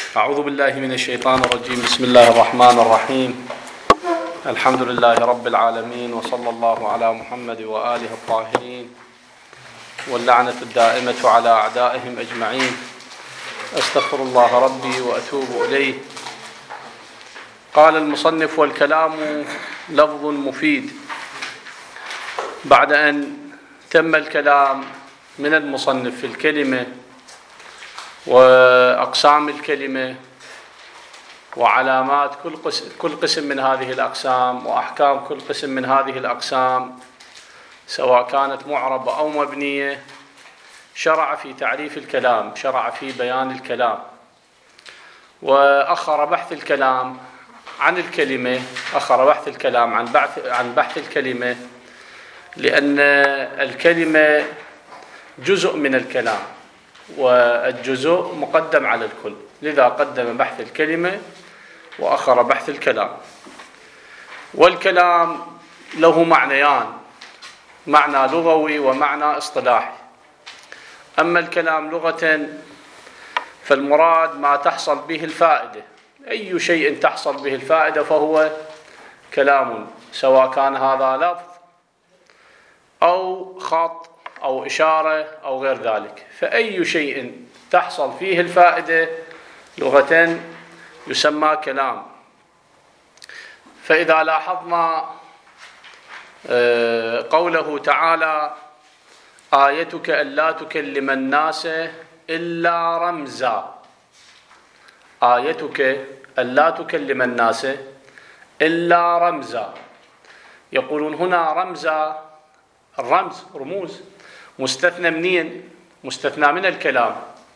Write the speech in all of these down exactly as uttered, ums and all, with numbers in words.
أعوذ بالله من الشيطان الرجيم. بسم الله الرحمن الرحيم. الحمد لله رب العالمين، وصلى الله على محمد وآله الطاهرين، واللعنة الدائمة على أعدائهم أجمعين. أستغفر الله ربي وأتوب إليه. قال المصنف: والكلام لفظ مفيد. بعد أن تم الكلام من المصنف في الكلمة وأقسام الكلمة وعلامات كل قسم, كل قسم من هذه الأقسام وأحكام كل قسم من هذه الأقسام سواء كانت معربة أو مبنية، شرع في تعريف الكلام، شرع في بيان الكلام، وأخر بحث الكلام عن الكلمة، أخر بحث الكلام عن بحث عن بحث الكلمة لأن الكلمة جزء من الكلام، والجزء مقدم على الكل، لذا قدم بحث الكلمة وأخر بحث الكلام. والكلام له معنيان: معنى لغوي ومعنى اصطلاحي. أما الكلام لغة فالمراد ما تحصل به الفائدة، أي شيء تحصل به الفائدة فهو كلام، سواء كان هذا لفظ أو خط أو إشارة أو غير ذلك، فأي شيء تحصل فيه الفائدة لغة يسمى كلام. فإذا لاحظنا قوله تعالى: آيتك ألا تكلم الناس إلا رمزا، آيتك ألا تكلم الناس إلا رمزا. يقولون هنا رمزا، الرمز رموز مستثنى منين؟ مستثنى من الكلام،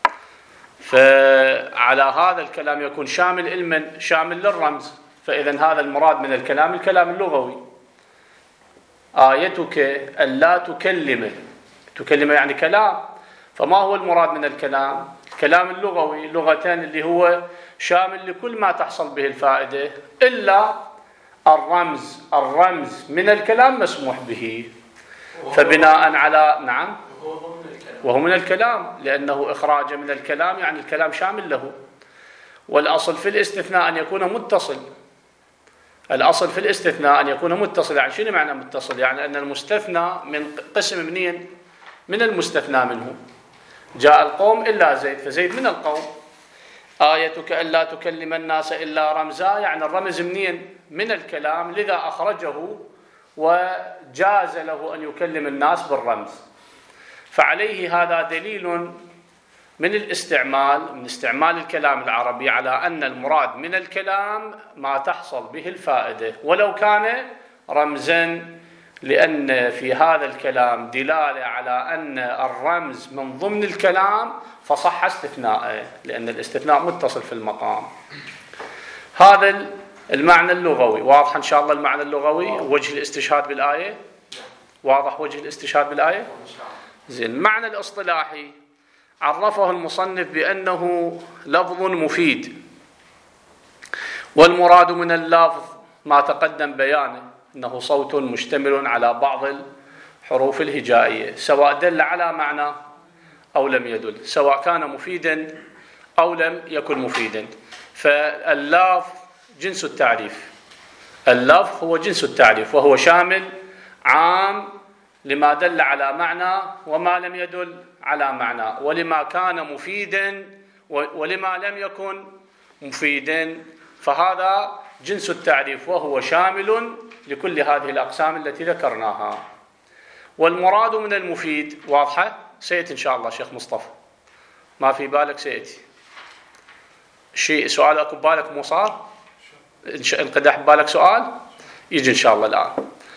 فعلى هذا الكلام يكون شامل علما شامل للرمز، فإذا هذا المراد من الكلام الكلام اللغوي. آيتك ألا تكلم، تكلم يعني كلام، فما هو المراد من الكلام؟ الكلام اللغوي لغة اللي هو شامل لكل ما تحصل به الفائدة إلا الرمز، الرمز من الكلام مسموح به. فبناء على نعم وهو من الكلام، لأنه إخراج من الكلام يعني الكلام شامل له. والأصل في الاستثناء أن يكون متصل، الأصل في الاستثناء أن يكون متصل. يعني شنو معنى متصل؟ يعني أن المستثنى من قسم منين؟ من المستثنى منه. جاء القوم إلا زيد، فزيد من القوم. آيتك ألا تكلم الناس إلا رمزا، يعني الرمز منين؟ من الكلام، لذا أخرجه وجاز له أن يكلم الناس بالرمز. فعليه هذا دليل من الاستعمال، من استعمال الكلام العربي على أن المراد من الكلام ما تحصل به الفائدة ولو كان رمزا، لأن في هذا الكلام دلالة على أن الرمز من ضمن الكلام فصح استثناءه، لأن الاستثناء متصل في المقام. هذا المعنى اللغوي واضح إن شاء الله. المعنى اللغوي وجه الاستشهاد بالآية واضح، وجه الاستشهاد بالآية زين. المعنى الاصطلاحي عرفه المصنف بأنه لفظ مفيد، والمراد من اللفظ ما تقدم بيانه، أنه صوت مشتمل على بعض الحروف الهجائية، سواء دل على معنى أو لم يدل، سواء كان مفيدا أو لم يكن مفيدا. فاللفظ جنس التعريف، اللفظ هو جنس التعريف، وهو شامل عام لما دل على معنى وما لم يدل على معنى، ولما كان مفيدا ولما لم يكن مفيدا، فهذا جنس التعريف وهو شامل لكل هذه الأقسام التي ذكرناها. والمراد من المفيد واضحة، سيأتي إن شاء الله شيخ مصطفى، ما في بالك سيأتي شيء. سؤال أكو بالك مو صار؟ انقدح ببالك سؤال يجي إن شاء الله الآن.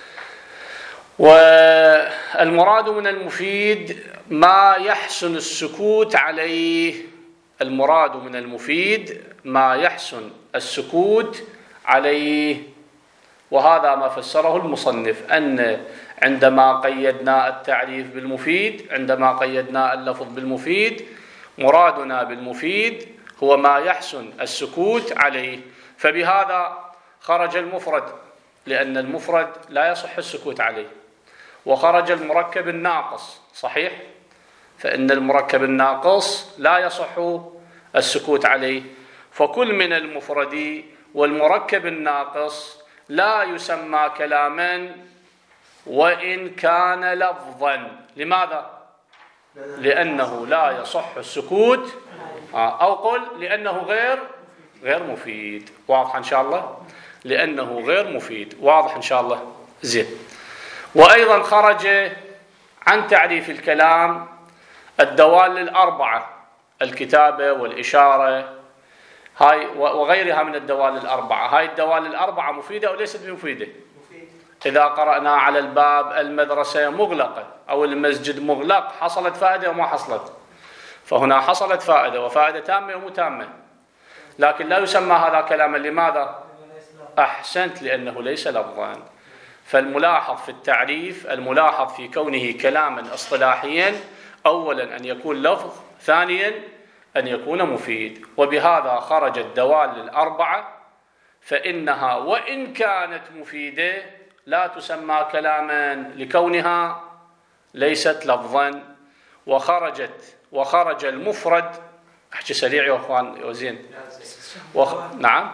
والمراد من المفيد ما يحسن السكوت عليه، المراد من المفيد ما يحسن السكوت عليه. وهذا ما فسره المصنف، أن عندما قيدنا التعريف بالمفيد، عندما قيدنا اللفظ بالمفيد، مرادنا بالمفيد هو ما يحسن السكوت عليه. فبهذا خرج المفرد، لأن المفرد لا يصح السكوت عليه، وخرج المركب الناقص، صحيح؟ فإن المركب الناقص لا يصح السكوت عليه، فكل من المفرد والمركب الناقص لا يسمى كلاما وإن كان لفظا. لماذا؟ لأنه لا يصح السكوت، أو قل لأنه غير غير مفيد. واضح إن شاء الله؟ لأنه غير مفيد. واضح إن شاء الله؟ زين. وأيضا خرج عن تعريف الكلام الدوال الأربعة، الكتابة والإشارة، هاي وغيرها من الدوال الأربعة. هاي الدوال الأربعة مفيدة أو ليست مفيدة؟ إذا قرأنا على الباب المدرسة مغلقة أو المسجد مغلق، حصلت فائدة وما حصلت؟ فهنا حصلت فائدة، وفائدة تامة ومو تامة، لكن لا يسمى هذا كلاما. لماذا؟ أحسنت، لأنه ليس لفظا. فالملاحظ في التعريف، الملاحظ في كونه كلاما اصطلاحيا، أولا أن يكون لفظ، ثانيا أن يكون مفيد. وبهذا خرج الدوال الأربعة، فإنها وإن كانت مفيدة لا تسمى كلاما لكونها ليست لفظا. وخرجت وخرج المفرد، أحكي سريع يا أخوان وزين. وخ... نعم.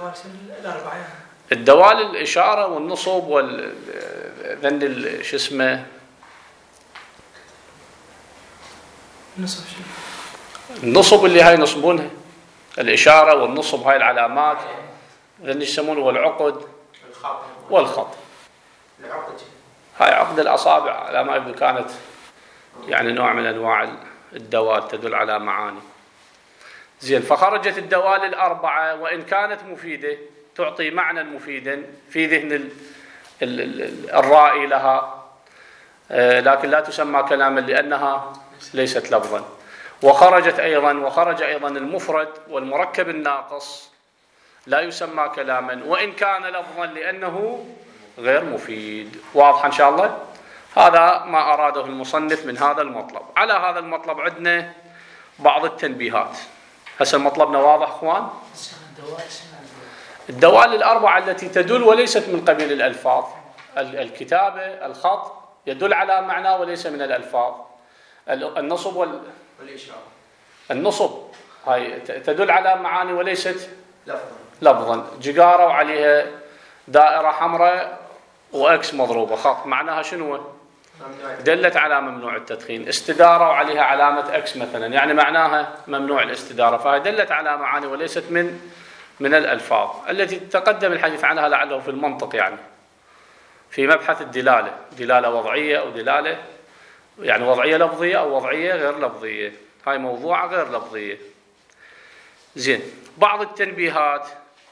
الدوال الإشارة والنصب وال ذن شو اسمه النصب النصب اللي هاي ينصبونها، الإشارة والنصب، هاي العلامات ذن يسمونه، والعقد والخط. هاي عقد الأصابع على ما يبدو كانت يعني نوع من أنواع الدوال تدل على معاني. زين. فخرجت الدوال الأربعة وإن كانت مفيدة تعطي معنى مفيدا في ذهن الرائي لها، لكن لا تسمى كلاما لأنها ليست لفظا. وخرجت أيضا وخرج أيضا المفرد والمركب الناقص لا يسمى كلاما وإن كان لفظا لأنه غير مفيد. واضح إن شاء الله؟ هذا ما أراده المصنف من هذا المطلب. على هذا المطلب عندنا بعض التنبيهات. هسه مطلبنا واضح اخوان؟ الدوال الأربعة التي تدل وليست من قبيل الألفاظ، الكتابة، الخط يدل على معنى وليس من الألفاظ، النصب وال... والإشارة. النصب هاي تدل على معاني وليست لفظا. لفظا. جقارة وعليها دائرة حمراء وأكس مضروبة خط، معناها شنو؟ دلت على ممنوع التدخين. استدارة وعليها علامة أكس مثلا، يعني معناها ممنوع الاستدارة. فهي دلت على معاني وليست من من الألفاظ التي تقدم الحديث عنها لعله في المنطق، يعني في مبحث الدلالة، دلالة وضعية أو دلالة يعني وضعية لفظية أو وضعية غير لفظية. هاي موضوعة غير لفظية. زين. بعض التنبيهات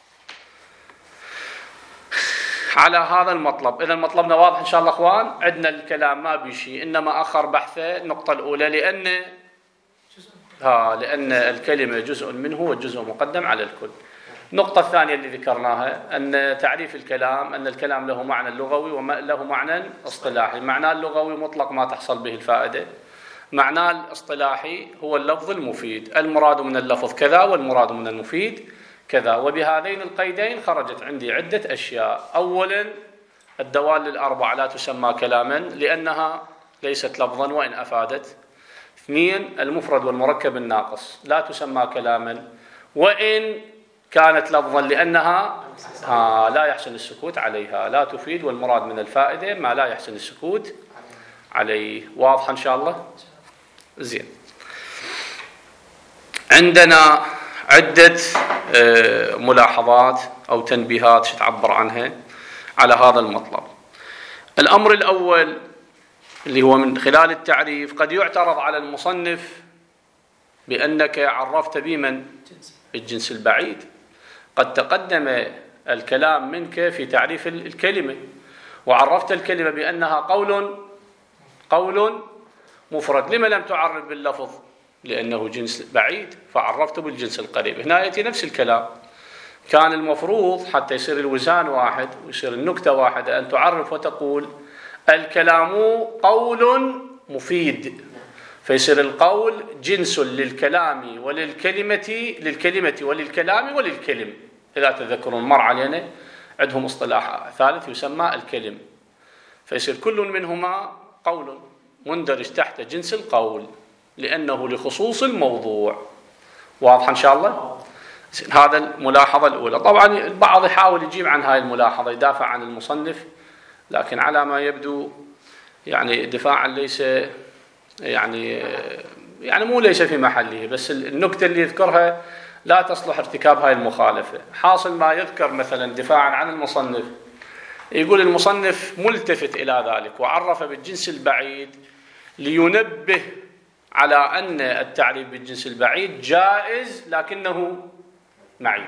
على هذا المطلب. إذا مطلبنا واضح إن شاء الله أخوان. عندنا الكلام ما بشيء، إنما أخر بحثه. النقطة الأولى لأن ها لأن الكلمة جزء منه والجزء مقدم على الكل. النقطة الثانية اللي ذكرناها أن تعريف الكلام، أن الكلام له معنى لغوي وله معنى اصطلاحي. معناه اللغوي مطلق ما تحصل به الفائدة، معناه الاصطلاحي هو اللفظ المفيد، المراد من اللفظ كذا والمراد من المفيد كذا. وبهذين القيدين خرجت عندي عدة أشياء. أولا الدوال الأربعة لا تسمى كلاما لأنها ليست لفظا وإن أفادت. اثنين المفرد والمركب الناقص لا تسمى كلاما وإن كانت لفظا لأنها آه لا يحسن السكوت عليها، لا تفيد، والمراد من الفائدة ما لا يحسن السكوت عليه. واضح إن شاء الله؟ زين. عندنا عدة ملاحظات أو تنبيهات تعبر عنها على هذا المطلب. الأمر الأول اللي هو من خلال التعريف، قد يعترض على المصنف بأنك عرفت بمن الجنس البعيد. قد تقدم الكلام منك في تعريف الكلمة وعرفت الكلمة بأنها قول قول مفرد. لما لم تعرف باللفظ؟ لأنه جنس بعيد فعرفته بالجنس القريب. هنا يأتي نفس الكلام. كان المفروض حتى يصير الوزان واحد ويصير النكتة واحدة أن تعرف وتقول الكلام قول مفيد، فيصير القول جنس للكلام وللكلمة، للكلمة وللكلام وللكلم. إذا تذكرون مر علينا عندهم اصطلاح ثالث يسمى الكلم، فيصير كل منهما قول مندرج تحت جنس القول لأنه لخصوص الموضوع. واضح إن شاء الله؟ هذا الملاحظة الأولى. طبعا البعض يحاول يجيب عن هاي الملاحظة، يدافع عن المصنف، لكن على ما يبدو يعني دفاعا ليس يعني يعني مو ليس في محله، بس النكتة اللي يذكرها لا تصلح ارتكاب هاي المخالفة. حاصل ما يذكر مثلا دفاعا عن المصنف، يقول المصنف ملتفت إلى ذلك وعرف بالجنس البعيد لينبه على أن التعريف بالجنس البعيد جائز لكنه معيب،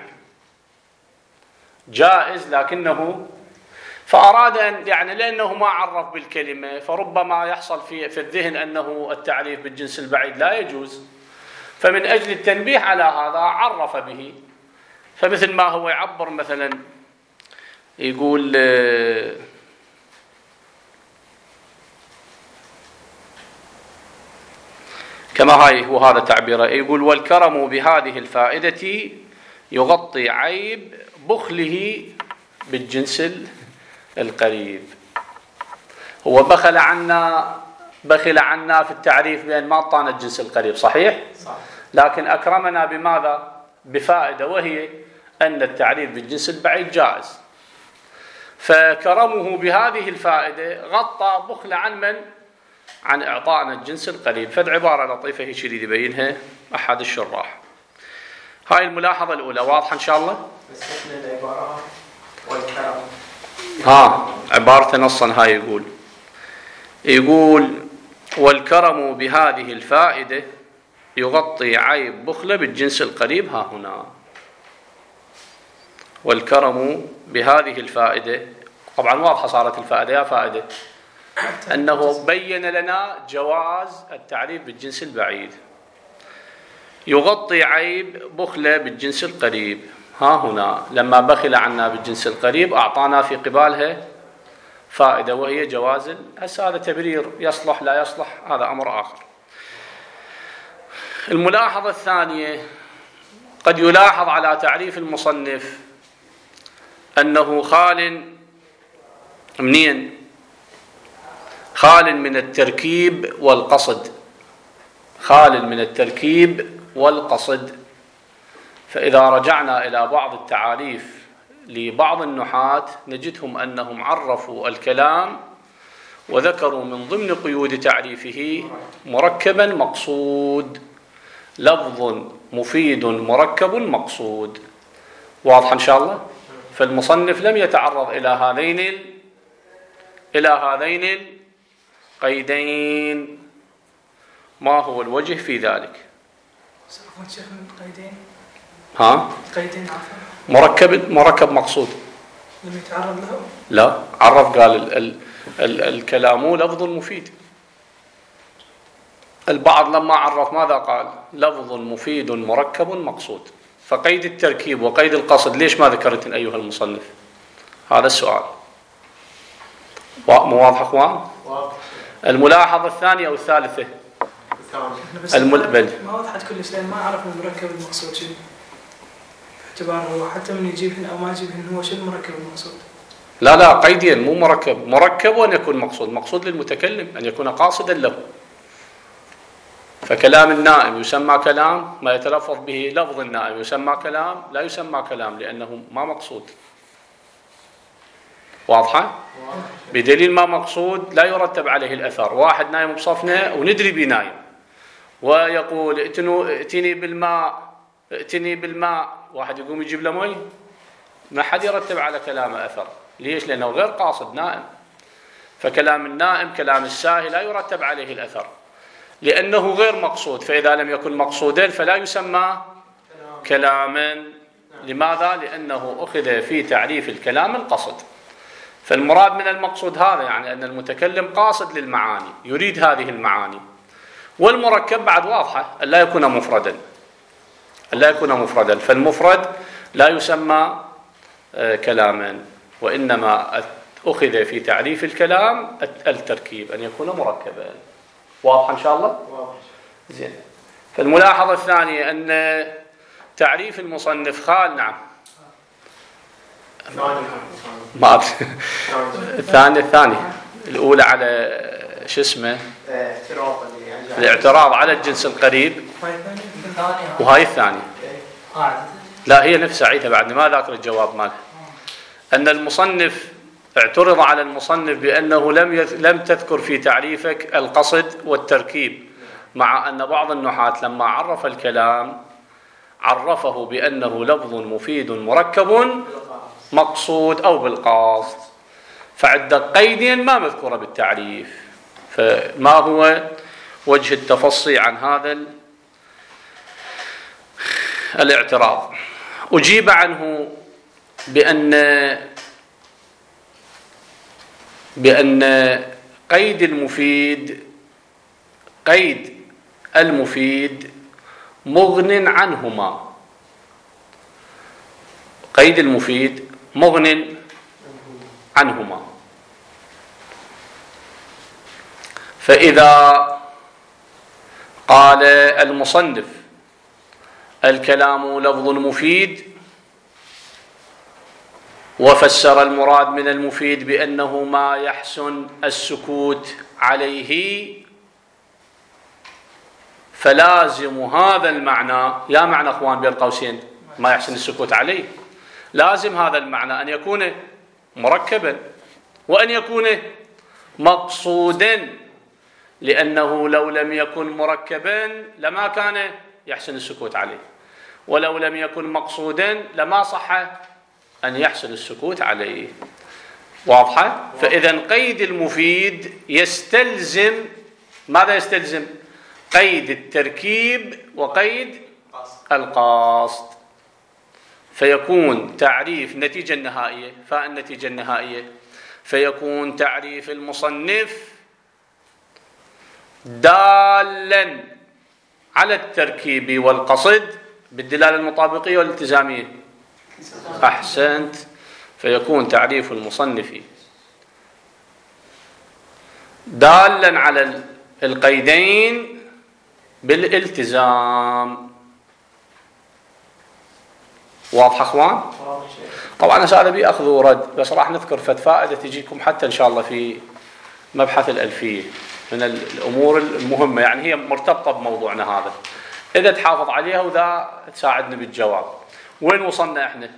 جائز لكنه، فأراد أن يعني لأنه ما عرف بالكلمة فربما يحصل في في الذهن أنه التعريف بالجنس البعيد لا يجوز، فمن أجل التنبيه على هذا عرف به. فمثل ما هو يعبر مثلا يقول كما هاي هو هذا تعبيره، يقول والكرم بهذه الفائدة يغطي عيب بخله بالجنس القريب. هو بخل عنا بخل عنا في التعريف بأن ما أعطانا الجنس القريب، صحيح؟ صح. لكن أكرمنا بماذا؟ بفائدة، وهي أن التعريف بالجنس البعيد جائز. فكرمه بهذه الفائدة غطى بخل عن من؟ عن إعطائنا الجنس القريب. فد عبارة لطيفة هي يريد يبينها أحد الشراح. هاي الملاحظة الأولى واضحة إن شاء الله؟ العبارة والكرم. ها عبارة نصا هاي يقول يقول والكرم بهذه الفائدة يغطي عيب بخله بالجنس القريب. ها هنا والكرم بهذه الفائدة، طبعا واضحة صارت الفائدة يا فائدة، أنه بين لنا جواز التعريف بالجنس البعيد، يغطي عيب بخله بالجنس القريب. ها هنا لما بخل عنا بالجنس القريب أعطانا في قبالها فائدة وهي جواز. هسه هذا تبرير يصلح لا يصلح هذا أمر آخر. الملاحظة الثانية، قد يلاحظ على تعريف المصنف أنه خال منين؟ خال من التركيب والقصد، خال من التركيب والقصد. فإذا رجعنا إلى بعض التعاريف لبعض النحاة نجدهم أنهم عرفوا الكلام وذكروا من ضمن قيود تعريفه مركبا مقصود، لفظ مفيد مركب مقصود. واضح إن شاء الله؟ فالمصنف لم يتعرض إلى هذين ال... إلى هذين القيدين. ما هو الوجه في ذلك؟ ها؟ قيدين مركب مركب مقصود. لم يتعرض له؟ لا، عرف قال ال ال ال الكلام لفظ مفيد. البعض لما عرف ماذا قال؟ لفظ مفيد مركب مقصود. فقيد التركيب وقيد القصد ليش ما ذكرت أيها المصنف؟ هذا السؤال. مو واضح أخوان؟ الملاحظة الثانية أو الثالثة؟ المل... ما وضحت كل شيء، ما عرف المركب المقصود شنو. اعتبار هو حتى من يجيبهن أو ما يجيبهن هو شنو المركب المقصود؟ لا لا قيدين، مو مركب، مركب وأن يكون مقصود، مقصود للمتكلم أن يكون قاصدا له. فكلام النائم يسمى كلام، ما يتلفظ به لفظ النائم يسمى كلام، لا يسمى كلام لأنه ما مقصود. واضحة؟ بدليل ما مقصود لا يرتب عليه الأثر. واحد نايم بصفنا وندري بنايم ويقول ائتني بالماء ائتني بالماء، واحد يقوم يجيب له مي، ما حد يرتب على كلامه أثر. ليش؟ لأنه غير قاصد، نائم. فكلام النائم كلام الساهي لا يرتب عليه الأثر لأنه غير مقصود. فإذا لم يكن مقصودا فلا يسمى كلاما. لماذا؟ لأنه أخذ في تعريف الكلام القصد. فالمراد من المقصود هذا يعني أن المتكلم قاصد للمعاني، يريد هذه المعاني. والمركب بعد واضحة، ألا يكون مفردا، ألا يكون مفردا. فالمفرد لا يسمى كلاما، وإنما أخذ في تعريف الكلام التركيب أن يكون مركبا. واضح إن شاء الله؟ واضح. زين. فالملاحظة الثانية أن تعريف المصنف خال. نعم. ما أدري. الثانية الثانية الأولى على شو اسمه؟ الاعتراض على الجنس القريب، وهاي الثانية لا هي نفسها عيدها بعد ما ذاكر الجواب مالها. أن المصنف اعترض على المصنف بأنه لم يذ... لم تذكر في تعريفك القصد والتركيب، مع أن بعض النحاة لما عرف الكلام عرفه بأنه لفظ مفيد مركب مقصود أو بالقصد، فعدة قيدين ما مذكورة بالتعريف. فما هو وجه التفصي عن هذا الاعتراض؟ أجيب عنه بأن بأن قيد المفيد قيد المفيد مغن عنهما. قيد المفيد مغن عنهما. فإذا قال المصنف الكلام لفظ مفيد وفسر المراد من المفيد بأنه ما يحسن السكوت عليه، فلازم هذا المعنى، يا معنى أخوان بين قوسين ما يحسن السكوت عليه، لازم هذا المعنى أن يكون مركبا وأن يكون مقصودا، لأنه لو لم يكن مركبا لما كان يحسن السكوت عليه، ولو لم يكن مقصودا لما صح أن يحسن السكوت عليه. واضحة؟ فإذا قيد المفيد يستلزم ماذا؟ يستلزم قيد التركيب وقيد القصد، فيكون تعريف نتيجة النهائية فالنتيجة النهائية فيكون تعريف المصنف دالا على التركيب والقصد بالدلالة المطابقية والالتزامية. أحسنت. فيكون تعريف المصنف دالا على القيدين بالالتزام. واضح أخوان؟ طبعا هذا بي أخذ ورد، بس راح نذكر فد فائدة تجيكم حتى إن شاء الله في مبحث الألفية من الأمور المهمة، يعني هي مرتبطة بموضوعنا هذا، إذا تحافظ عليها وذا تساعدنا بالجواب. وين وصلنا إحنا؟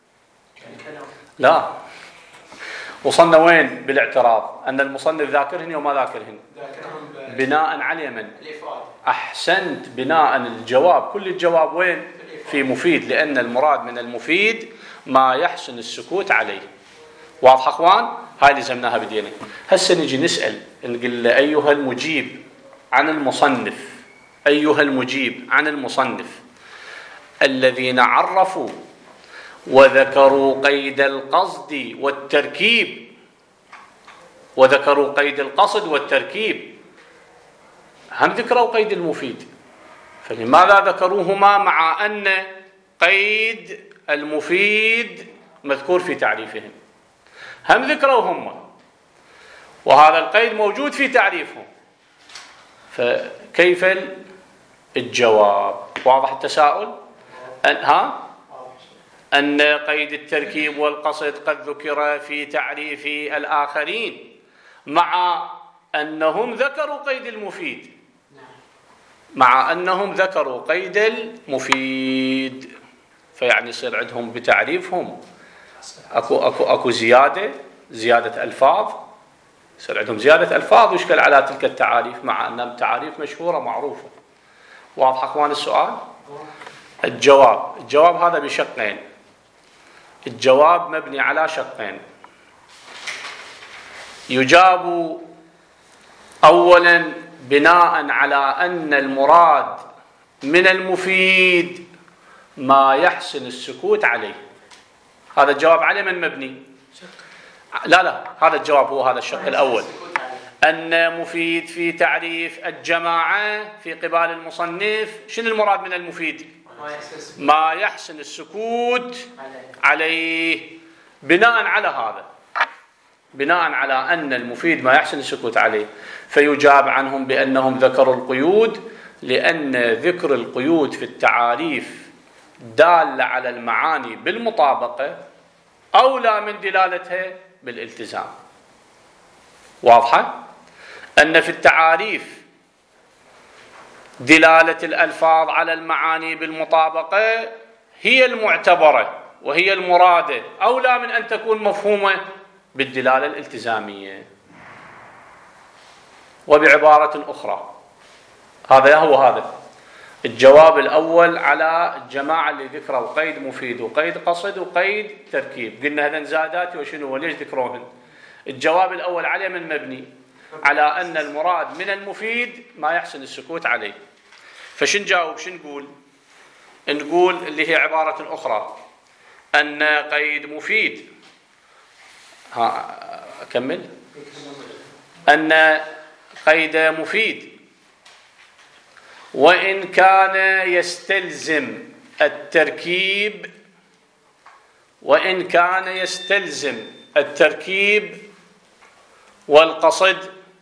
لا، وصلنا وين بالاعتراض؟ أن المصنف ذاكرهن وما ذاكرهن بناء على من؟ أحسنت. بناء الجواب، كل الجواب وين؟ في مفيد، لأن المراد من المفيد ما يحسن السكوت عليه. واضح أخوان؟ هاي لزمناها بدينا. هسه نجي نسأل نقول أيها المجيب عن المصنف، أيها المجيب عن المصنف الذين عرفوا وذكروا قيد القصد والتركيب وذكروا قيد القصد والتركيب هم ذكروا قيد المفيد، فلماذا ذكروهما مع أن قيد المفيد مذكور في تعريفهم؟ هم ذكروهما وهذا القيد موجود في تعريفهم، فكيف الجواب؟ واضح التساؤل؟ أن ها أن قيد التركيب والقصد قد ذكر في تعريف الآخرين مع أنهم ذكروا قيد المفيد، مع أنهم ذكروا قيد المفيد، فيعني يصير عندهم بتعريفهم أكو أكو أكو زيادة زيادة ألفاظ، يصير عندهم زيادة ألفاظ ويشكل على تلك التعاريف مع أنها تعاريف مشهورة معروفة. واضح أخوان السؤال؟ الجواب الجواب هذا بشقين. الجواب مبني على شقين. يجاب أولا بناء على أن المراد من المفيد ما يحسن السكوت عليه. هذا الجواب على من مبني؟ لا لا هذا الجواب هو هذا الشق الأول، أن مفيد في تعريف الجماعة في قبال المصنف. شنو المراد من المفيد؟ ما يحسن السكوت عليه. بناء على هذا، بناء على أن المفيد ما يحسن السكوت عليه، فيجاب عنهم بأنهم ذكروا القيود، لأن ذكر القيود في التعاريف دال على المعاني بالمطابقة أولى من دلالتها بالالتزام. واضحة؟ أن في التعاريف دلالة الألفاظ على المعاني بالمطابقة هي المعتبرة وهي المرادة أولى من أن تكون مفهومة بالدلالة الالتزامية. وبعبارة أخرى، هذا هو هذا الجواب الأول على الجماعة اللي ذكروا قيد مفيد وقيد قصد وقيد تركيب. قلنا هذا زادات وشنو وليش ذكروهن؟ الجواب الأول عليه من مبني على أن المراد من المفيد ما يحسن السكوت عليه. فشن جاوب؟ شن نقول؟ نقول اللي هي عبارة أخرى أن قيد مفيد، ها أكمل، أن قيد مفيد وإن كان يستلزم التركيب وإن كان يستلزم التركيب والقصد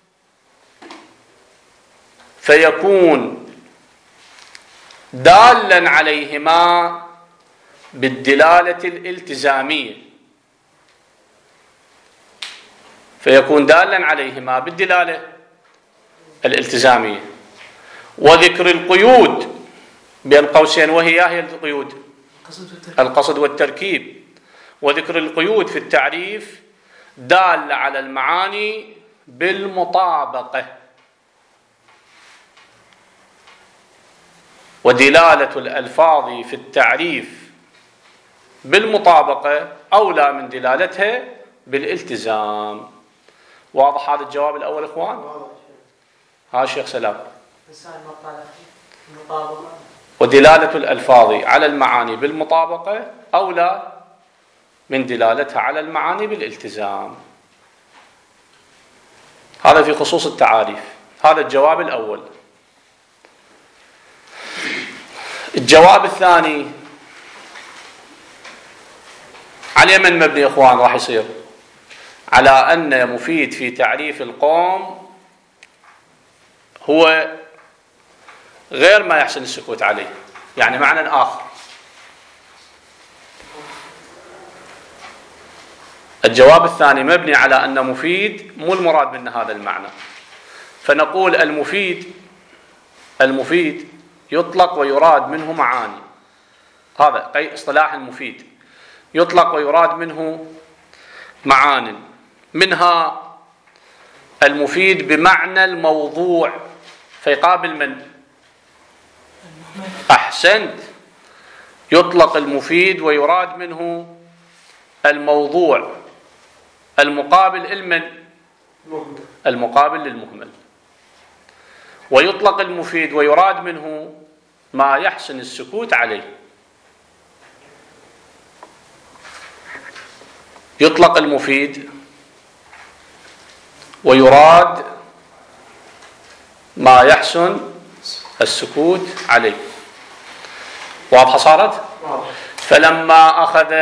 فيكون دالا عليهما بالدلالة الالتزامية فيكون دالا عليهما بالدلالة الالتزامية. وذكر القيود بين قوسين، وهي هي القيود القصد والتركيب. وذكر القيود في التعريف دال على المعاني بالمطابقة، ودلالة الألفاظ في التعريف بالمطابقة أولى من دلالتها بالالتزام. واضح هذا الجواب الأول إخوان؟ ها شيخ سلام. ودلالة الألفاظ على المعاني بالمطابقة أولى من دلالتها على المعاني بالالتزام. هذا في خصوص التعاريف. هذا الجواب الأول. الجواب الثاني على من مبني إخوان راح يصير؟ على أن مفيد في تعريف القوم هو غير ما يحسن السكوت عليه، يعني معنى آخر. الجواب الثاني مبني على أن مفيد مو المراد من هذا المعنى. فنقول المفيد المفيد يطلق ويراد منه معاني. هذا اصطلاح المفيد، يطلق ويراد منه معان، منها المفيد بمعنى الموضوع فيقابل من؟ أحسنت، يطلق المفيد ويراد منه الموضوع المقابل المن؟ المقابل للمهمل. ويطلق المفيد ويراد منه ما يحسن السكوت عليه. يطلق المفيد ويراد ما يحسن السكوت عليه. واضحة صارت؟ فلما أخذ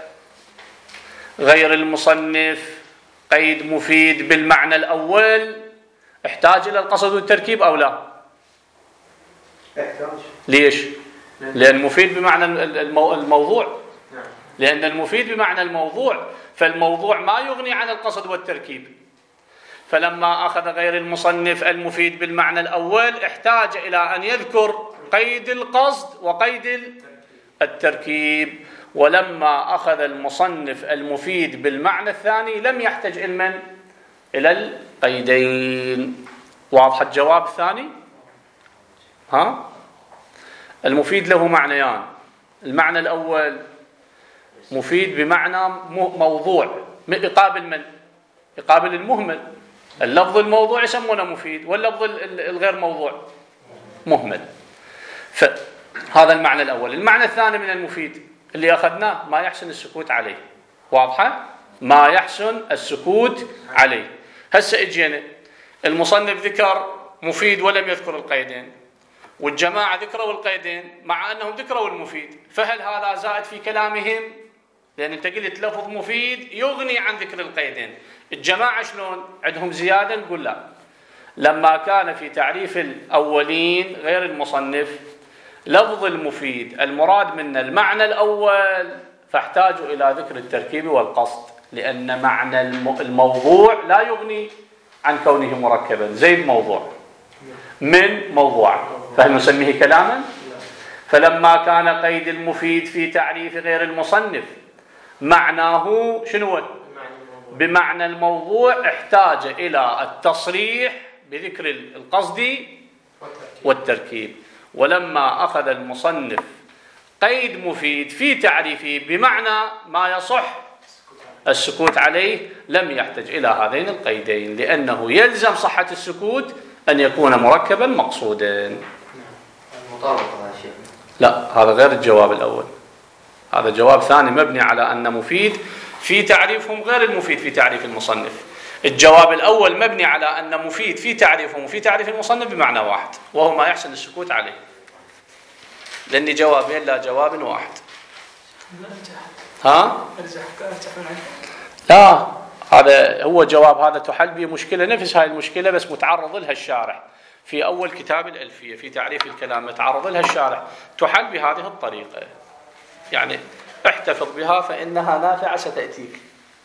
غير المصنف قيد مفيد بالمعنى الأول احتاج إلى القصد والتركيب أو لا؟ احتاج. ليش؟ لأن المفيد بمعنى الموضوع، لأن المفيد بمعنى الموضوع، فالموضوع ما يغني عن القصد والتركيب. فلما أخذ غير المصنف المفيد بالمعنى الأول احتاج إلى أن يذكر قيد القصد وقيد التركيب. ولما أخذ المصنف المفيد بالمعنى الثاني لم يحتج المن إلى القيدين. واضح الجواب الثاني؟ ها؟ المفيد له معنيان. المعنى الأول مفيد بمعنى موضوع يقابل من؟ يقابل المهمل. اللفظ الموضوع يسمونه مفيد، واللفظ الغير موضوع مهمل. فهذا المعنى الأول. المعنى الثاني من المفيد اللي أخذناه ما يحسن السكوت عليه. واضحة؟ ما يحسن السكوت عليه. هسه اجينا المصنف ذكر مفيد ولم يذكر القيدين، والجماعة ذكروا القيدين مع أنهم ذكروا المفيد، فهل هذا زائد في كلامهم؟ لأن أنت قلت لفظ مفيد يغني عن ذكر القيدين. الجماعة شلون؟ عندهم زيادة؟ نقول لا. لما كان في تعريف الأولين غير المصنف لفظ المفيد المراد من المعنى الأول فاحتاجوا إلى ذكر التركيب والقصد، لأن معنى الموضوع لا يغني عن كونه مركبا. زيد موضوع من موضوع، فهل نسميه كلاما؟ فلما كان قيد المفيد في تعريف غير المصنف معناه شنو؟ بمعنى الموضوع، احتاج إلى التصريح بذكر القصد والتركيب. ولما أخذ المصنف قيد مفيد في تعريفه بمعنى ما يصح السكوت عليه لم يحتج إلى هذين القيدين، لأنه يلزم صحة السكوت أن يكون مركبا مقصودا. المطابقة شيء. لا، هذا غير الجواب الأول، هذا جواب ثاني مبني على أن مفيد في تعريفهم غير المفيد في تعريف المصنف. الجواب الأول مبني على أن مفيد في تعريفهم وفي تعريف المصنف بمعنى واحد، وهو ما يحسن السكوت عليه، لأني جوابين لا جواب واحد. ها؟ لا، هذا هو جواب، هذا تحل به مشكلة نفس هاي المشكلة بس متعرض لها الشارح في أول كتاب الألفية في تعريف الكلام، متعرض لها الشارح، تحل بهذه الطريقة، يعني احتفظ بها فإنها نافعة ستأتيك.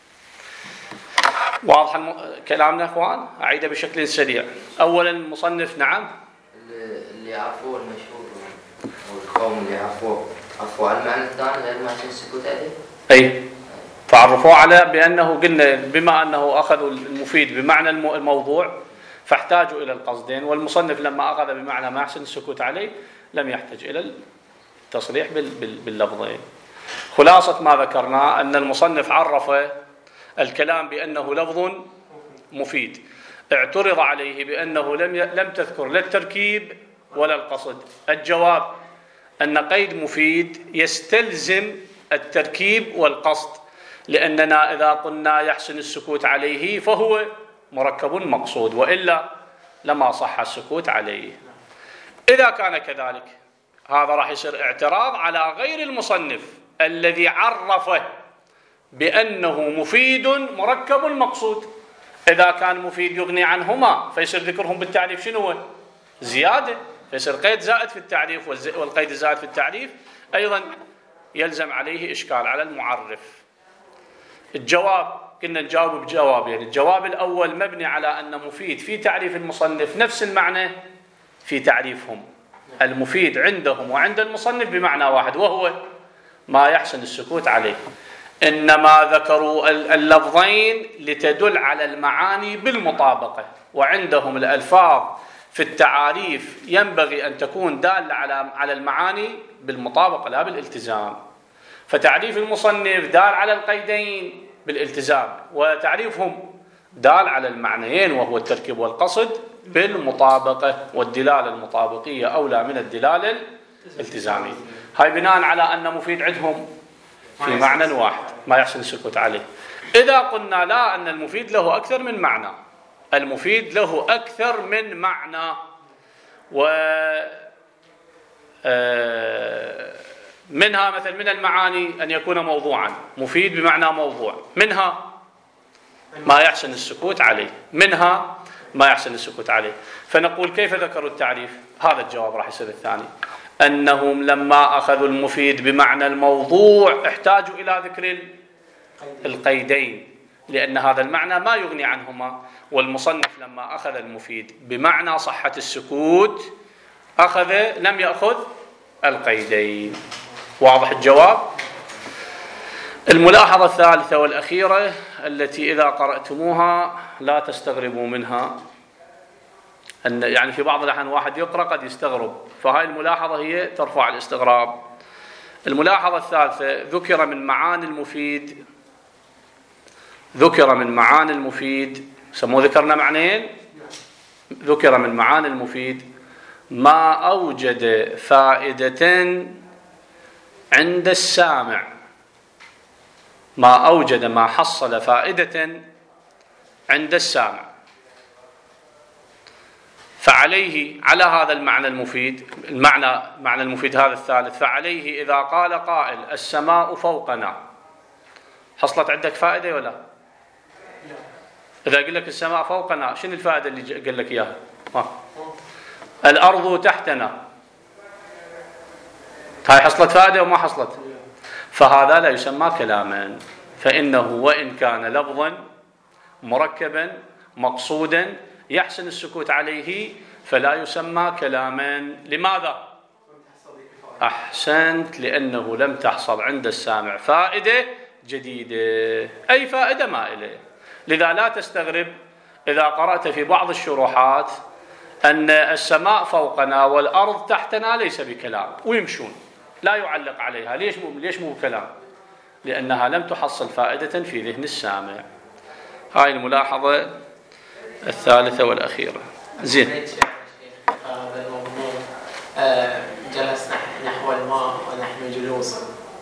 واضح الم... كلامنا اخوان؟ اعيده بشكل سريع. اولا المصنف نعم اللي يعرفوه المشهور والقوم اللي يعرفوه عرفوا على المعنى الثاني غير ما يحسن السكوت عليه. اي فعرفوه على بانه قلنا بما انه اخذوا المفيد بمعنى الموضوع فاحتاجوا الى القصدين، والمصنف لما اخذ بمعنى ما يحسن السكوت عليه لم يحتج الى التصريح بال... بال... باللفظين. خلاصة ما ذكرنا أن المصنف عرف الكلام بأنه لفظ مفيد، اعترض عليه بأنه لم لم تذكر لا التركيب ولا القصد. الجواب أن قيد مفيد يستلزم التركيب والقصد، لأننا إذا قلنا يحسن السكوت عليه فهو مركب مقصود، وإلا لما صح السكوت عليه. إذا كان كذلك هذا راح يصير اعتراض على غير المصنف الذي عرفه بأنه مفيد مركب مقصود. إذا كان مفيد يغني عنهما فيصير ذكرهم بالتعريف شنو؟ زيادة، فيصير قيد زائد في التعريف، والقيد الزائد في التعريف أيضا يلزم عليه إشكال على المعرف. الجواب كنا نجاوب بجوابين، يعني الجواب الأول مبني على أن مفيد في تعريف المصنف نفس المعنى في تعريفهم، المفيد عندهم وعند المصنف بمعنى واحد وهو ما يحسن السكوت عليه، إنما ذكروا اللفظين لتدل على المعاني بالمطابقة، وعندهم الألفاظ في التعاريف ينبغي أن تكون دالة على على المعاني بالمطابقة لا بالالتزام. فتعريف المصنف دال على القيدين بالالتزام، وتعريفهم دال على المعنيين وهو التركيب والقصد بالمطابقة، والدلالة المطابقية أولى من الدلالة الالتزامية. هاي بناء على أن مفيد عندهم في معنى واحد ما يحسن السكوت عليه. إذا قلنا لا، أن المفيد له أكثر من معنى، المفيد له أكثر من معنى، و منها مثل من المعاني أن يكون موضوعا، مفيد بمعنى موضوع، منها ما يحسن السكوت عليه، منها ما يحسن السكوت عليه. فنقول كيف ذكروا التعريف؟ هذا الجواب راح يصير الثاني، أنهم لما أخذوا المفيد بمعنى الموضوع احتاجوا إلى ذكر القيدين، لأن هذا المعنى ما يغني عنهما. والمصنف لما أخذ المفيد بمعنى صحة السكوت أخذ لم يأخذ القيدين. واضح الجواب؟ الملاحظة الثالثة والأخيرة التي إذا قرأتموها لا تستغربوا منها، أن يعني في بعض الأحيان واحد يقرأ قد يستغرب، فهاي الملاحظة هي ترفع الاستغراب. الملاحظة الثالثة، ذكر من معاني المفيد ذكر من معاني المفيد سموه ذكرنا معنيين، ذكر من معاني المفيد ما أوجد فائدة عند السامع، ما أوجد ما حصل فائدة عند السامع، فعليه على هذا المعنى المفيد، المعنى معنى المفيد هذا الثالث، فعليه إذا قال قائل السماء فوقنا، حصلت عندك فائدة ولا؟ إذا قل لك السماء فوقنا شنو الفائدة اللي قال لك إياها؟ الأرض تحتنا، هاي حصلت فائدة وما حصلت؟ فهذا لا يسمى كلاما، فإنه وإن كان لفظا مركبا مقصودا يحسن السكوت عليه فلا يسمى كلاما. لماذا؟ أحسنت، لأنه لم تحصل عند السامع فائدة جديدة، أي فائدة ما إليه. لذا لا تستغرب إذا قرأت في بعض الشروحات أن السماء فوقنا والأرض تحتنا ليس بكلام، ويمشون لا يعلق عليها. ليش مو ليش مو بكلام؟ لأنها لم تحصل فائدة في ذهن السامع. هاي الملاحظة الثالثة والأخيرة. زين. هذا الموضوع آه جلسنا نحو الماء ونحن جلوس.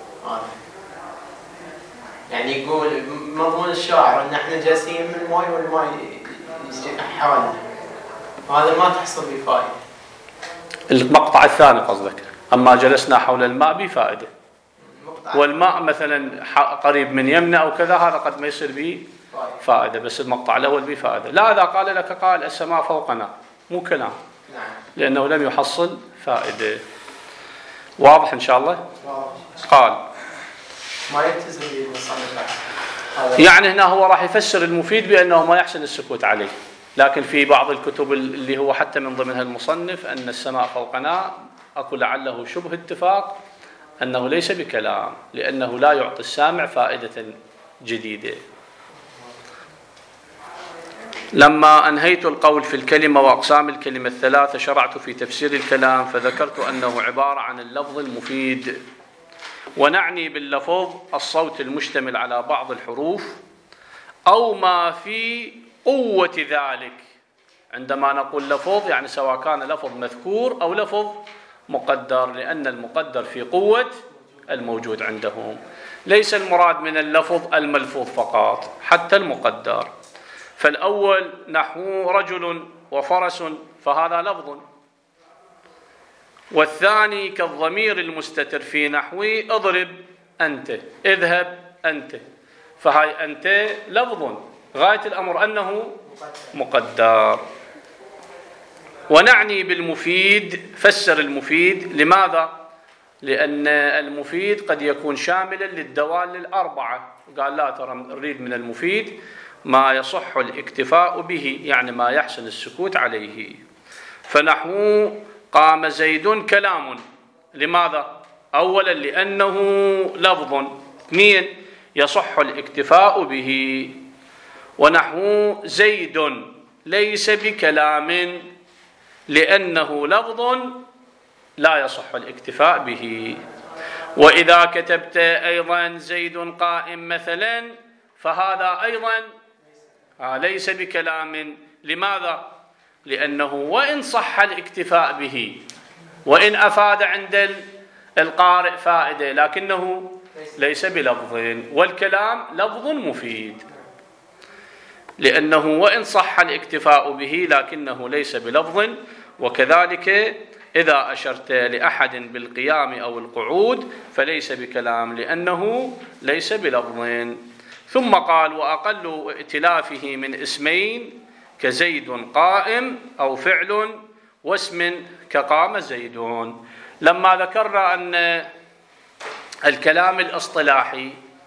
يعني يقول مضمون الشاعر ان احنا جالسين من الماء والماء حولنا، هذا ما تحصل بفائدة. المقطع الثاني قصدك، أما جلسنا حول الماء بفائدة، والماء مثلا قريب من يمنا أو كذا، هذا قد ما يصير به فائدة، بس المقطع الأول بفائدة. لا، إذا قال لك قال السماء فوقنا مو كلام، لأنه لم يحصل فائدة. واضح إن شاء الله؟ قال ما يلتزم بالمصنف، يعني هنا هو راح يفسر المفيد بأنه ما يحسن السكوت عليه، لكن في بعض الكتب اللي هو حتى من ضمنها المصنف أن السماء فوقنا أكو لعله شبه اتفاق أنه ليس بكلام، لأنه لا يعطي السامع فائدة جديدة. لما أنهيت القول في الكلمة وأقسام الكلمة الثلاثة شرعت في تفسير الكلام، فذكرت أنه عبارة عن اللفظ المفيد، ونعني باللفظ الصوت المشتمل على بعض الحروف أو ما في قوة ذلك. عندما نقول لفظ يعني سواء كان لفظ مذكور أو لفظ مقدر، لأن المقدر في قوة الموجود عندهم. ليس المراد من اللفظ الملفوظ فقط، حتى المقدر. فالأول نحو رجل وفرس، فهذا لفظ. والثاني كالضمير المستتر في نحو اضرب أنت، اذهب أنت، فهاي أنت لفظ، غاية الأمر أنه مقدر. ونعني بالمفيد، فسر المفيد. لماذا؟ لأن المفيد قد يكون شاملا للدوال الأربعة. قال لا، ترى نريد من المفيد ما يصح الاكتفاء به، يعني ما يحسن السكوت عليه. فنحو قام زيد كلام. لماذا؟ أولا لأنه لفظ، اثنين يصح الاكتفاء به. ونحو زيد ليس بكلام، لأنه لفظ لا يصح الاكتفاء به. وإذا كتبت أيضا زيد قائم مثلا، فهذا أيضا ليس بكلام. لماذا؟ لأنه وإن صح الاكتفاء به وإن أفاد عند القارئ فائدة، لكنه ليس بلفظ، والكلام لفظ مفيد، لأنه وإن صح الاكتفاء به لكنه ليس بلفظ. وكذلك إذا أشرت لأحد بالقيام أو القعود فليس بكلام، لأنه ليس بلفظ. ثم قال وأقل ائتلافه من اسمين كزيد قائم أو فعل واسم كقام زيدون. لما ذكرنا أن الكلام الاصطلاحي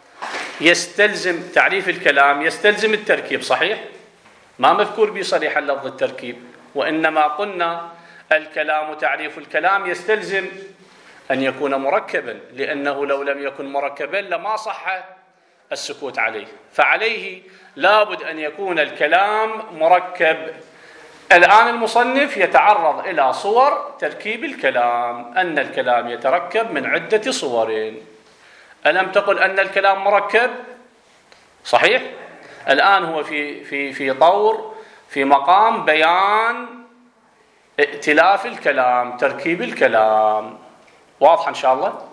يستلزم تعريف الكلام، يستلزم التركيب، صحيح؟ ما مذكور بصريح اللفظ التركيب، وإنما قلنا الكلام تعريف الكلام يستلزم أن يكون مركبا، لأنه لو لم يكن مركبا لما صح السكوت عليه، فعليه لابد أن يكون الكلام مركب. الآن المصنف يتعرض إلى صور تركيب الكلام، أن الكلام يتركب من عدة صور. ألم تقل أن الكلام مركب؟ صحيح؟ الآن هو في في في طور في مقام بيان ائتلاف الكلام، تركيب الكلام. واضح إن شاء الله؟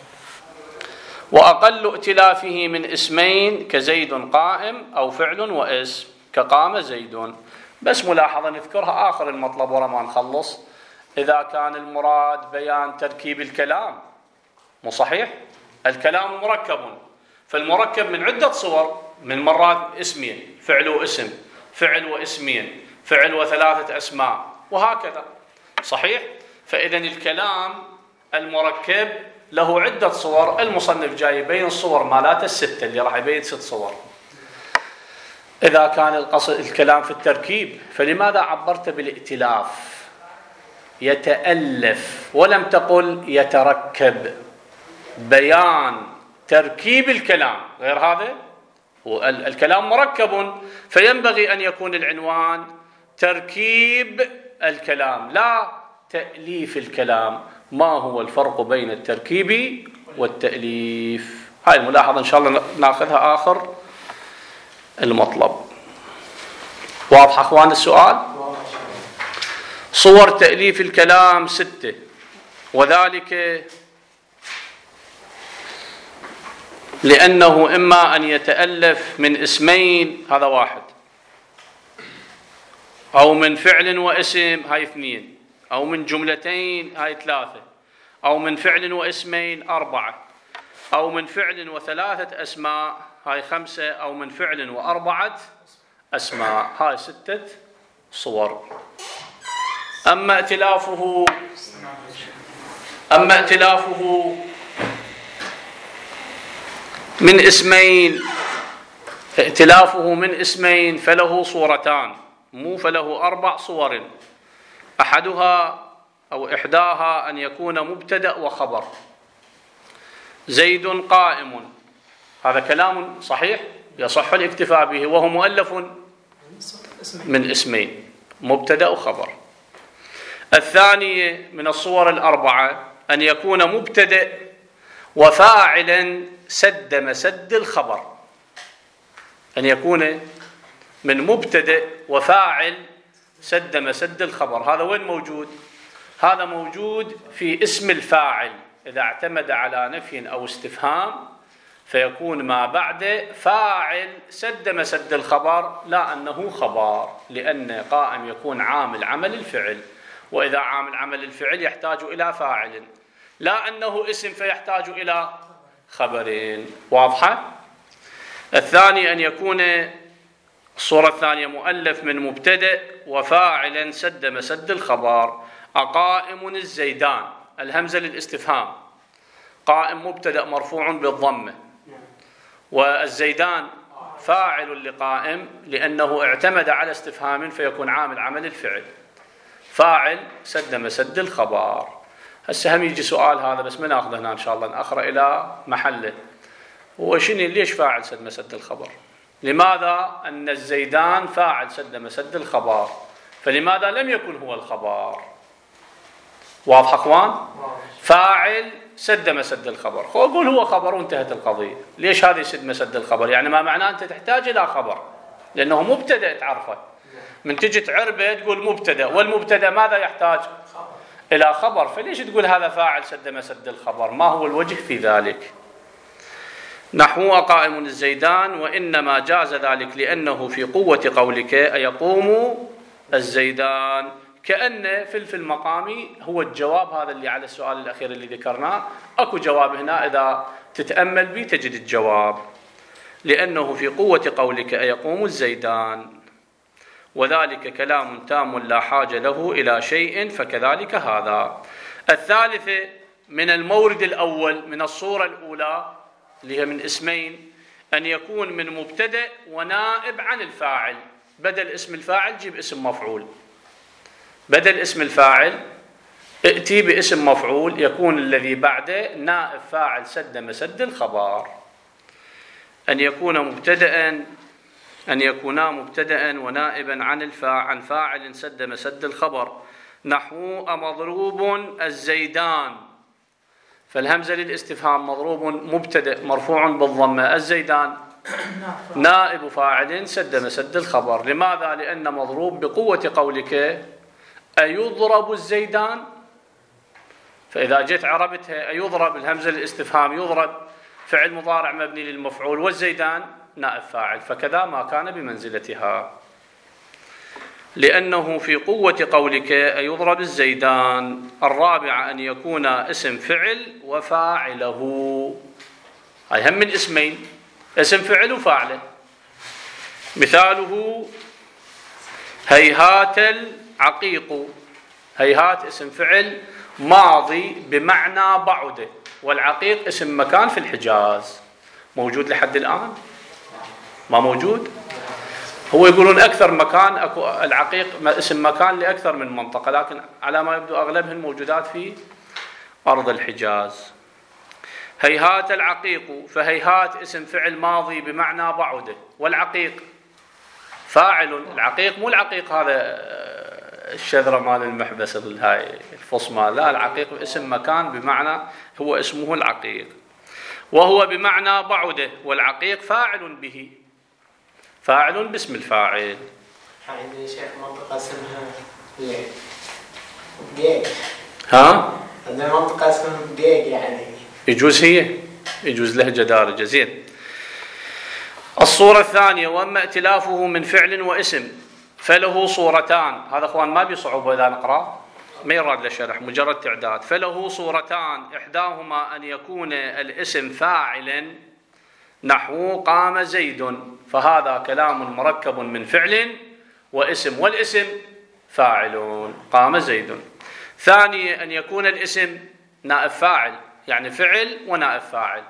وأقل ائتلافه من اسمين كزيد قائم أو فعل واسم كقام زيد. بس ملاحظة نذكرها آخر المطلب ورا ما نخلص. إذا كان المراد بيان تركيب الكلام، مو صحيح؟ الكلام مركب، فالمركب من عدة صور، من مرات اسمين، فعل واسم، فعل واسمين، فعل وثلاثة أسماء، وهكذا، صحيح؟ فإذا الكلام المركب له عدة صور. المصنف جاي يبين الصور مالات الستة اللي راح يبين ست صور. إذا كان القصد الكلام في التركيب، فلماذا عبرت بالائتلاف؟ يتألف ولم تقل يتركب. بيان تركيب الكلام غير هذا، والكلام مركب، فينبغي أن يكون العنوان تركيب الكلام لا تأليف الكلام. ما هو الفرق بين التركيب والتأليف؟ هاي الملاحظة إن شاء الله ناخذها آخر المطلب. واضح أخوان السؤال؟ صور تأليف الكلام ستة، وذلك لأنه إما أن يتألف من اسمين، هذا واحد، أو من فعل واسم، هاي اثنين، أو من جملتين، هاي ثلاثة، أو من فعل واسمين، أربعة، أو من فعل وثلاثة أسماء، هاي خمسة، أو من فعل وأربعة أسماء، هاي ستة صور. أما ائتلافه أما ائتلافه من اسمين ائتلافه من اسمين فله صورتان، مو فله أربع صور. أحدها أو إحداها أن يكون مبتدأ وخبر. زيد قائم، هذا كلام صحيح يصح الاكتفاء به، وهو مؤلف من اسمين، مبتدأ وخبر. الثانية من الصور الأربعة أن يكون مبتدأ وفاعلا سد مسد الخبر. أن يكون من مبتدأ وفاعل سد مسد الخبر. هذا وين موجود؟ هذا موجود في اسم الفاعل، إذا اعتمد على نفي أو استفهام فيكون ما بعد فاعل سد مسد الخبر، لا أنه خبر، لأن قائم يكون عامل عمل الفعل، وإذا عامل عمل الفعل يحتاج إلى فاعل، لا أنه اسم فيحتاج إلى خبرين. واضحة؟ الثاني أن يكون الصورة الثانية مؤلف من مبتدأ وفاعلا سد مسد الخبر. أقائم الزيدان، الهمزة للاستفهام، قائم مبتدأ مرفوع بالضمة، والزيدان فاعل لقائم لأنه اعتمد على استفهام فيكون عامل عمل الفعل، فاعل سد مسد الخبر. هسه هم يجي سؤال هذا بس ما ناخذه هنا إن شاء الله، نأخره إلى محله. هو شنو ليش فاعل سد مسد الخبر؟ لماذا أن الزيدان فاعل سد مسد الخبر، فلماذا لم يكن هو الخبر؟ واضح أخوان؟ فاعل سد مسد الخبر، خو أقول هو خبر وانتهت القضية. ليش هذا يسد مسد الخبر؟ يعني ما معناه أنت تحتاج إلى خبر، لأنه مبتدأ تعرفه. من تجي تعربه تقول مبتدأ، والمبتدأ ماذا يحتاج؟ إلى خبر، فليش تقول هذا فاعل سد مسد الخبر؟ ما هو الوجه في ذلك؟ نحو قائم الزيدان، وإنما جاز ذلك لأنه في قوة قولك أيقوم الزيدان، كأن فلفل المقامي هو الجواب هذا اللي على السؤال الأخير اللي ذكرناه. أكو جواب هنا إذا تتأمل به تجد الجواب، لأنه في قوة قولك أيقوم الزيدان، وذلك كلام تام لا حاجة له إلى شيء، فكذلك هذا. الثالثة من المورد الأول من الصورة الأولى اللي هي من اسمين، أن يكون من مبتدأ ونائب عن الفاعل. بدل اسم الفاعل جيب اسم مفعول، بدل اسم الفاعل ائتي باسم مفعول يكون الذي بعده نائب فاعل سد مسد الخبر. أن يكون مبتدأ أن يكونا مبتدأ ونائبا عن الفاعل عن فاعل سد مسد الخبر. نحو مضروب الزيدان، فالهمزة للاستفهام مضروب مبتدأ مرفوع بالضمة، الزيدان نائب فاعل سد مسد الخبر. لماذا؟ لأن مضروب بقوة قولك أيضرب الزيدان، فإذا جيت عربتها أيضرب الهمزة للاستفهام يضرب فعل مضارع مبني للمفعول، والزيدان نائب فاعل، فكذا ما كان بمنزلتها. لأنه في قوة قولك أيضرب الزيدان. الرابعة أن يكون اسم فعل وفاعله، هاي هم من اسمين، اسم فعل وفاعله. مثاله هيهات العقيق، هيهات اسم فعل ماضي بمعنى بعد، والعقيق اسم مكان في الحجاز. موجود لحد الآن؟ ما موجود؟ هو يقولون أكثر مكان أكو العقيق اسم مكان لأكثر من منطقة، لكن على ما يبدو أغلبهن موجودات في أرض الحجاز. هيهات العقيق، فهيهات اسم فعل ماضي بمعنى بعده، والعقيق فاعل. العقيق مو العقيق هذا الشذرة مال المحبس هاي الفص مال، لا، العقيق اسم مكان بمعنى هو اسمه العقيق، وهو بمعنى بعده، والعقيق فاعل به، فاعل باسم الفاعل. عندي شيخ منطقة اسمها بديق. ها؟ عندنا منطقة اسمها بديق يعني. يجوز هي، يجوز لهجة دارجة. زين. الصورة الثانية: وأما ائتلافه من فعل واسم فله صورتان. هذا اخوان ما بصعوبة إذا نقرأ، ما يراد له شرح، مجرد تعداد. فله صورتان: إحداهما أن يكون الاسم فاعلا نحو قام زيد، فهذا كلام مركب من فعل واسم، والاسم فاعل قام زيد. ثانيا أن يكون الاسم نائب فاعل، يعني فعل ونائب فاعل،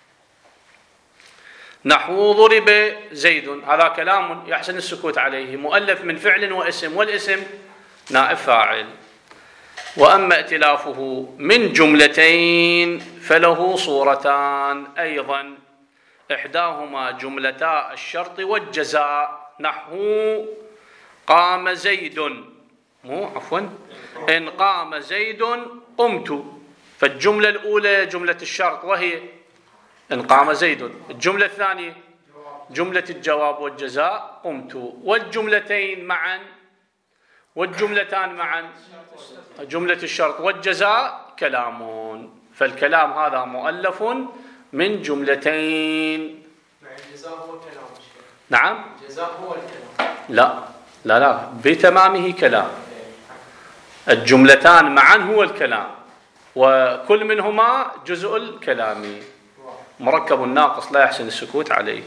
نحو ضرب زيد، هذا كلام يحسن السكوت عليه، مؤلف من فعل واسم، والاسم نائب فاعل. وأما ائتلافه من جملتين فله صورتان أيضا: إحداهما جملتا الشرط والجزاء نحو قام زيد، مو عفوا إن قام زيد قمت، فالجملة الأولى جملة الشرط وهي إن قام زيد، الجملة الثانية جملة الجواب والجزاء قمت، والجملتين معا والجملتان معا جملة الشرط والجزاء كلام، فالكلام هذا مؤلف من جملتين. الجزاء هو الكلام. نعم؟ الجزاء هو الكلام. لا لا لا بتمامه كلام. الجملتان معا هو الكلام، وكل منهما جزء الكلام، مركب ناقص لا يحسن السكوت عليه.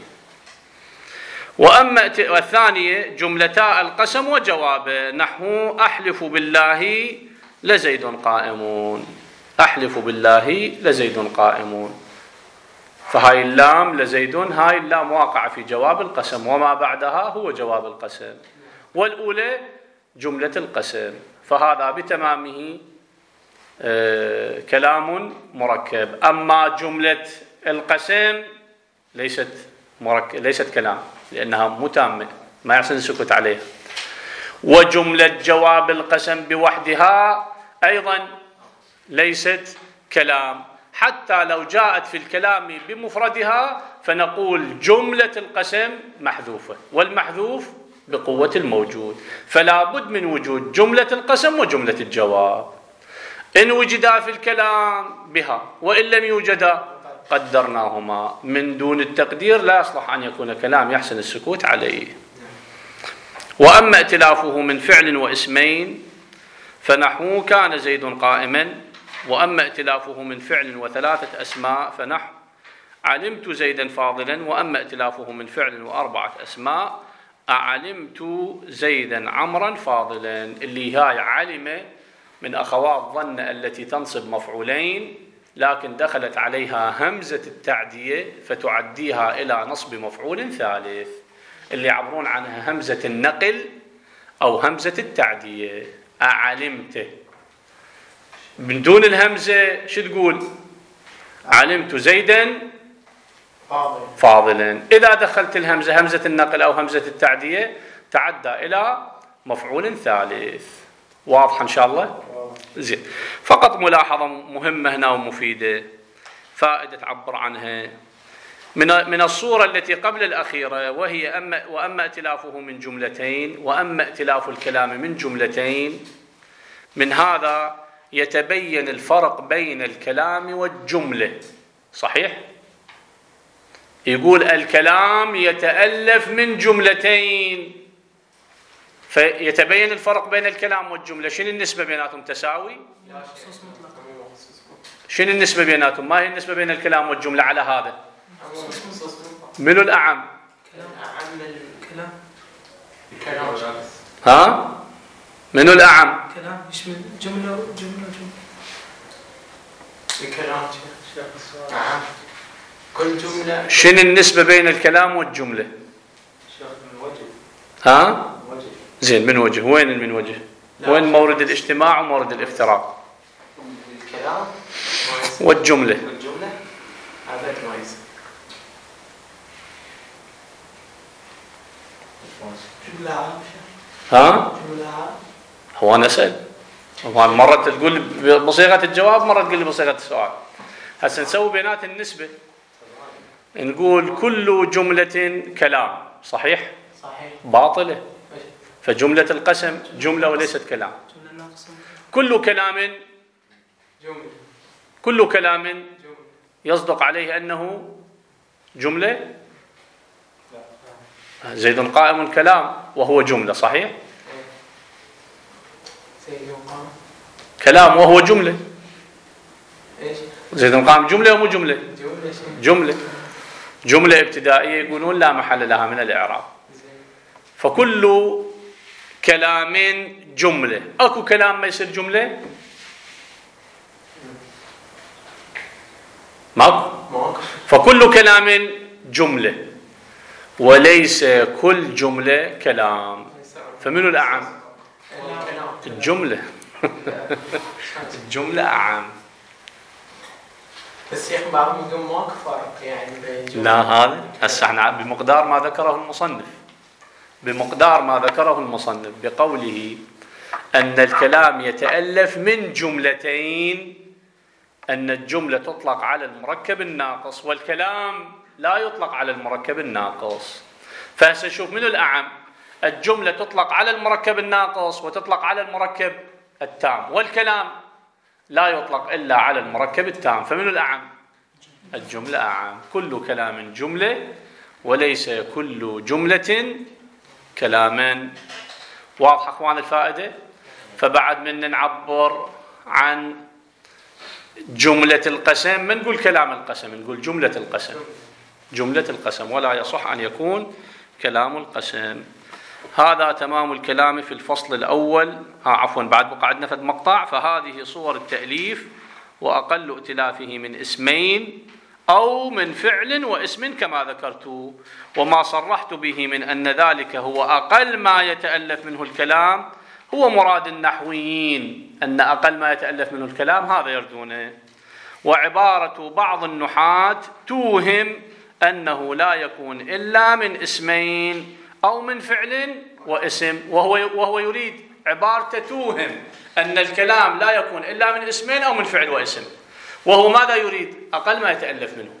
وأما الثانية جملتا القسم وجوابه نحو أحلف بالله لزيد قائمون، أحلف بالله لزيد قائمون، فهاي اللام لزيد، هاي اللام واقعة في جواب القسم، وما بعدها هو جواب القسم، والأولى جملة القسم، فهذا بتمامه آه كلام مركب. أما جملة القسم ليست مركب، ليست كلام لأنها متامة ما يحسن السكوت عليها. وجملة جواب القسم بوحدها أيضا ليست كلام، حتى لو جاءت في الكلام بمفردها فنقول جملة القسم محذوفة، والمحذوف بقوة الموجود، فلا بد من وجود جملة القسم وجملة الجواب. إن وجدا في الكلام بها، وإن لم يوجدا قدرناهما، من دون التقدير لا يصلح أن يكون كلام يحسن السكوت عليه. وأما ائتلافه من فعل واسمين فنحو كان زيد قائما، وأما ائتلافه من فعل وثلاثة أسماء فنحو علمت زيدا فاضلا، وأما ائتلافه من فعل وأربعة أسماء أعلمت زيدا عمرا فاضلا، اللي هاي علم من أخوات ظن التي تنصب مفعولين لكن دخلت عليها همزة التعدية فتعديها إلى نصب مفعول ثالث، اللي يعبرون عنها همزة النقل أو همزة التعدية. أعلمت من دون الهمزة شو تقول؟ علمت زيدا فاضلا. إذا دخلت الهمزة همزة النقل أو همزة التعدية تعدى إلى مفعول ثالث. واضح إن شاء الله؟ زين. فقط ملاحظة مهمة هنا ومفيدة، فائدة تعبر عنها من من الصورة التي قبل الأخيرة، وهي أما وأما ائتلافه من جملتين، وأما ائتلاف الكلام من جملتين. من هذا يتبين الفرق بين الكلام والجملة. صحيح؟ يقول الكلام يتألف من جملتين، فيتبين الفرق بين الكلام والجملة. شنو النسبة بيناتهم؟ تساوي؟ شنو النسبة بيناتهم؟ ما هي النسبة بين الكلام والجملة على هذا؟ منو الأعم؟ كلام. ها؟ منو الأعم؟ كلام يشمل جملة وجملة جملة. كلام نعم. كل جملة. شنو النسبة بين الكلام والجملة؟ ها؟ زين، من وجه. وين من وجه؟ وين مورد الاجتماع ومورد الافتراق؟ الكلام والجملة. والجملة هذا ما يصير. جملة عام. ها؟ جملة عام. هو أنا أسأل، هو مرة تقول بصيغة الجواب، مرة تقول لي بصيغة السؤال. هسه نسوي بينات النسبة، نقول كل جملة كلام، صحيح؟ صحيح. باطلة. فجملة القسم جملة وليست كلام. جملة ناقصة. كل كلام جملة. كل كلام جملة. يصدق عليه أنه جملة. زيد قائم كلام وهو جملة، صحيح؟ زيد قام. كلام وهو جملة. ايش؟ زيد قام جملة ومو جملة؟ جملة شيء. جملة. جملة ابتدائية يقولون لا محل لها من الإعراب. فكل كلام جملة. أكو كلام ما يصير جملة؟ ماكو. ماكو. فكل كلام جملة وليس كل جملة كلام. فمنو الأعم؟ الجملة. الجملة أعم. بس يا اخي بعضهم يقول ماكو فرق يعني بين. لا، هذا هسه احنا بمقدار ما ذكره المصنف، بمقدار ما ذكره المصنف بقوله أن الكلام يتألف من جملتين، أن الجملة تطلق على المركب الناقص والكلام لا يطلق على المركب الناقص. فهسه شوف منو الأعم؟ الجملة تطلق على المركب الناقص وتطلق على المركب التام، والكلام لا يطلق إلا على المركب التام. فمنو الأعم؟ الجملة أعم. كل كلام جملة وليس كل جملة كلاما. واضح أخوان الفائدة؟ فبعد من نعبر عن جملة القسم ما نقول كلام القسم، نقول جملة القسم. جملة القسم، ولا يصح أن يكون كلام القسم. هذا تمام الكلام في الفصل الأول. ها عفوا، بعد بقى عندنا فد مقطع. فهذه صور التأليف وأقل ائتلافه من اسمين أو من فعل واسم كما ذكرت، وما صرحت به من أن ذلك هو أقل ما يتألف منه الكلام هو مراد النحويين، أن أقل ما يتألف منه الكلام هذا يردونه. وعبارة بعض النحاة توهم أنه لا يكون إلا من اسمين أو من فعل واسم، وهو وهو يريد عبارة توهم أن الكلام لا يكون إلا من اسمين أو من فعل واسم، وهو ماذا يريد؟ أقل ما يتألف منه.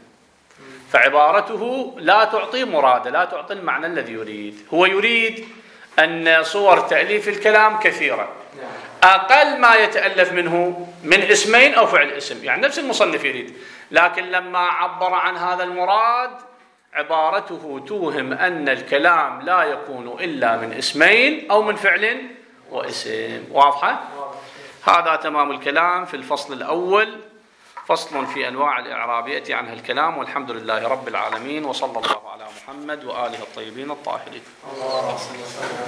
فعبارته لا تعطي مراده، لا تعطي المعنى الذي يريد. هو يريد أن صور تأليف الكلام كثيرة، أقل ما يتألف منه من اسمين أو فعل اسم، يعني نفس المصنف يريد. لكن لما عبر عن هذا المراد عبارته توهم أن الكلام لا يكون إلا من اسمين أو من فعل واسم. واضحة؟ هذا تمام الكلام في الفصل الأول. فصل في أنواع الإعراب يأتي عنها الكلام. والحمد لله رب العالمين، وصلى الله على محمد وآله الطيبين الطاهرين.